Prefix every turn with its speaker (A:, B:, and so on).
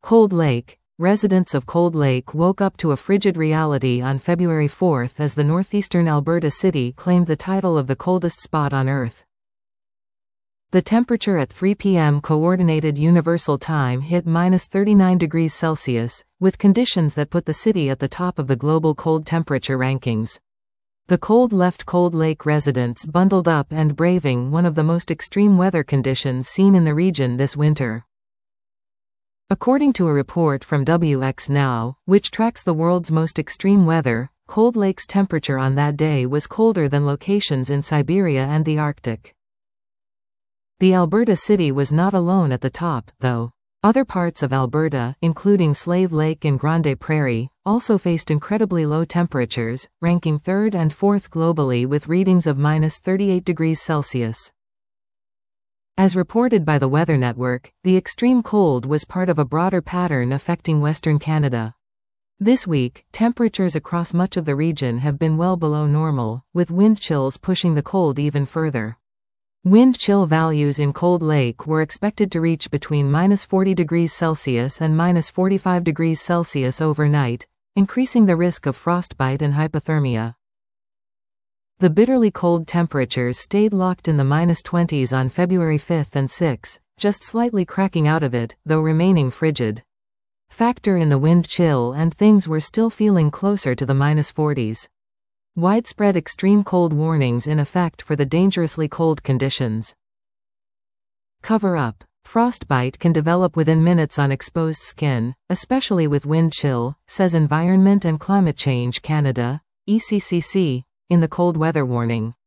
A: Cold Lake. Residents of Cold Lake woke up to a frigid reality on February 4 as the northeastern Alberta city claimed the title of the coldest spot on Earth. The temperature at 3 p.m. Coordinated Universal Time hit -39 degrees Celsius, with conditions that put the city at the top of the global cold temperature rankings. The cold left Cold Lake residents bundled up and braving one of the most extreme weather conditions seen in the region this winter. According to a report from WX Now, which tracks the world's most extreme weather, Cold Lake's temperature on that day was colder than locations in Siberia and the Arctic. The Alberta city was not alone at the top, though. Other parts of Alberta, including Slave Lake and Grande Prairie, also faced incredibly low temperatures, ranking 3rd and 4th globally with readings of -38 degrees Celsius. As reported by the Weather Network, the extreme cold was part of a broader pattern affecting Western Canada. This week, temperatures across much of the region have been well below normal, with wind chills pushing the cold even further. Wind chill values in Cold Lake were expected to reach between -40 degrees Celsius and -45 degrees Celsius overnight, increasing the risk of frostbite and hypothermia. The bitterly cold temperatures stayed locked in the -20s on February 5 and 6, just slightly cracking out of it, though remaining frigid. Factor in the wind chill and things were still feeling closer to the -40s. Widespread extreme cold warnings in effect for the dangerously cold conditions. Cover up. Frostbite can develop within minutes on exposed skin, especially with wind chill, says Environment and Climate Change Canada, ECCC, in the cold weather warning.